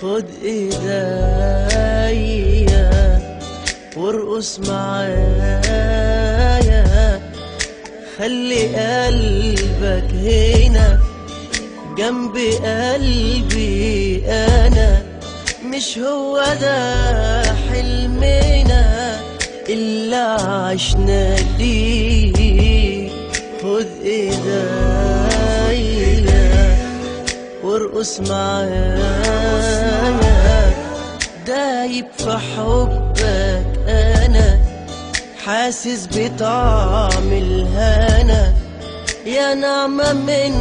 خد ايديا وارقص معايا، خلي قلبك هنا جنب قلبي انا، مش هو ده حلمنا اللي عشنا ليه. خد ايديا وارقص معايا، دايب في حبك انا، حاسس بطعم الهنا، يا نعمة من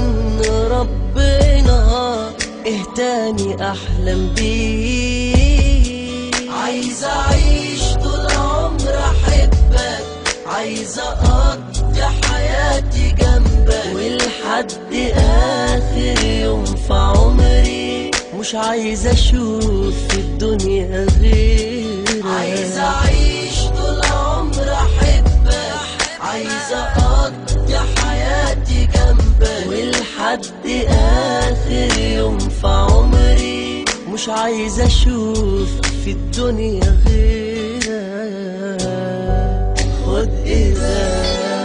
ربنا، ايه تاني احلم بيه. عايز اعيش طول عمر احبك، عايز اقضي حياتي جنبك، ولحد اخر يوم في عمري مش عايز اشوف في الدنيا غيرك. عايز اعيش طول عمر احبك، عايز اقضي حياتي جنبك، ولحد اخر يوم في عمري مش عايز اشوف في الدنيا غيرك. خد ايديا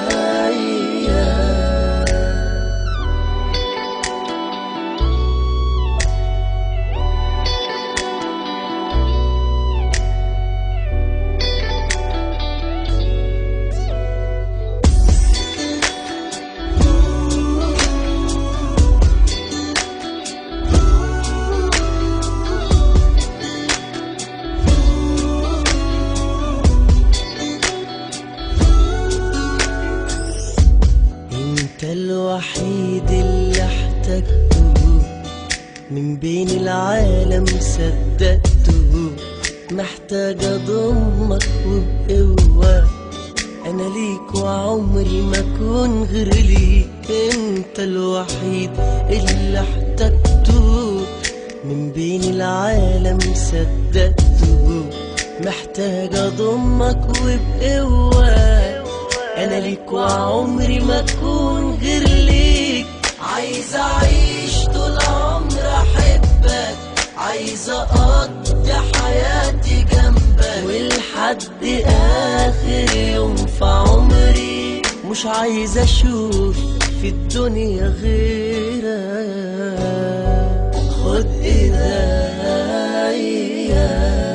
انت الوحيد اللي احتجته من بين العالم، صدقته محتاج اضمك وبقوة، انا ليك وعمري ما اكون غير ليك. انت الوحيد اللي احتجته من بين العالم، صدقته محتاج اضمك وبقوة، انا ليك وعمري ما اكون غير ليك. عايز اعيش طول عمر احبك، عايز اقضي حياتي جنبك، ولحد اخر يوم في عمري مش عايز اشوف في الدنيا غيرك. خد ايديا